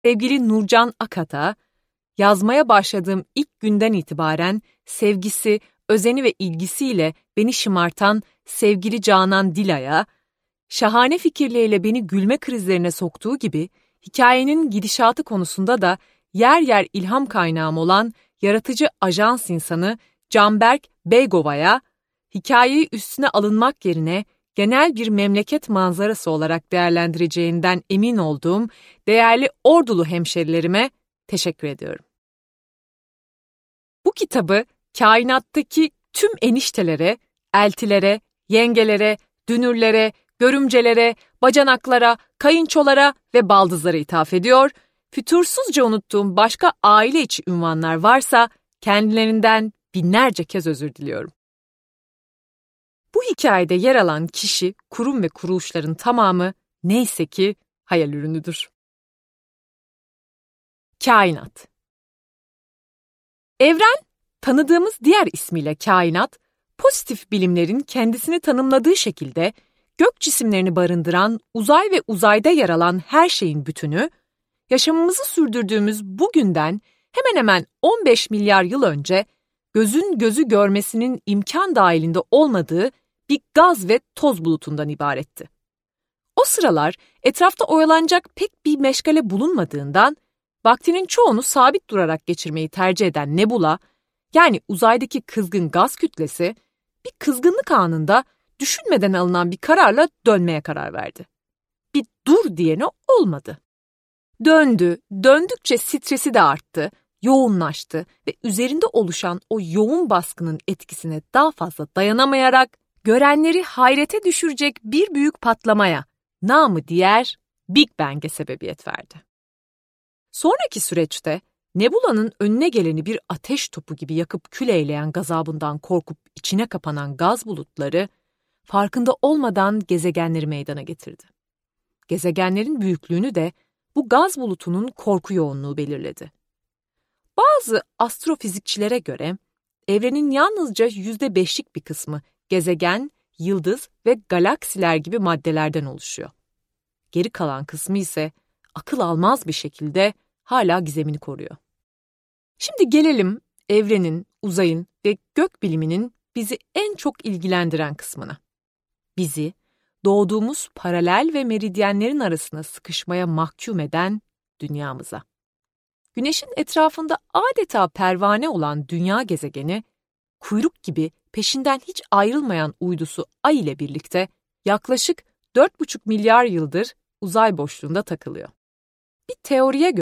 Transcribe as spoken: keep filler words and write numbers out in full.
Sevgili Nurcan Akat'a, yazmaya başladığım ilk günden itibaren sevgisi, özeni ve ilgisiyle beni şımartan sevgili Canan Dila'ya, şahane fikirleriyle beni gülme krizlerine soktuğu gibi, hikayenin gidişatı konusunda da yer yer ilham kaynağım olan yaratıcı ajans insanı Canberk Beygova'ya, hikayeyi üstüne alınmak yerine genel bir memleket manzarası olarak değerlendireceğinden emin olduğum değerli Ordulu hemşerilerime teşekkür ediyorum. Bu kitabı kainattaki tüm eniştelere, eltilere, yengelere, dünürlere, görümcelere, bacanaklara, kayınçolara ve baldızlara ithaf ediyor, fütursuzca unuttuğum başka aile içi ünvanlar varsa kendilerinden binlerce kez özür diliyorum. Bu hikayede yer alan kişi, kurum ve kuruluşların tamamı neyse ki hayal ürünüdür. Kainat. Evren, tanıdığımız diğer ismiyle kainat, pozitif bilimlerin kendisini tanımladığı şekilde gök cisimlerini barındıran uzay ve uzayda yer alan her şeyin bütünü, yaşamımızı sürdürdüğümüz bugünden hemen hemen on beş milyar yıl önce gözün gözü görmesinin imkan dahilinde olmadığı bir gaz ve toz bulutundan ibaretti. O sıralar etrafta oyalanacak pek bir meşgale bulunmadığından, vaktinin çoğunu sabit durarak geçirmeyi tercih eden nebula, yani uzaydaki kızgın gaz kütlesi, bir kızgınlık anında düşünmeden alınan bir kararla dönmeye karar verdi. Bir dur diyene olmadı. Döndü, döndükçe stresi de arttı, yoğunlaştı ve üzerinde oluşan o yoğun baskının etkisine daha fazla dayanamayarak görenleri hayrete düşürecek bir büyük patlamaya, namı diğer Big Bang'e sebebiyet verdi. Sonraki süreçte nebulanın önüne geleni bir ateş topu gibi yakıp kül eyleyen gazabından korkup içine kapanan gaz bulutları, farkında olmadan gezegenleri meydana getirdi. Gezegenlerin büyüklüğünü de bu gaz bulutunun korku yoğunluğu belirledi. Bazı astrofizikçilere göre evrenin yalnızca yüzde beşlik bir kısmı gezegen, yıldız ve galaksiler gibi maddelerden oluşuyor. Geri kalan kısmı ise akıl almaz bir şekilde hala gizemini koruyor. Şimdi gelelim evrenin, uzayın ve gök biliminin bizi en çok ilgilendiren kısmına. Bizi doğduğumuz paralel ve meridyenlerin arasına sıkışmaya mahkum eden dünyamıza. Güneşin etrafında adeta pervane olan dünya gezegeni, kuyruk gibi peşinden hiç ayrılmayan uydusu Ay ile birlikte yaklaşık dört buçuk milyar yıldır uzay boşluğunda takılıyor. Bir teoriye göre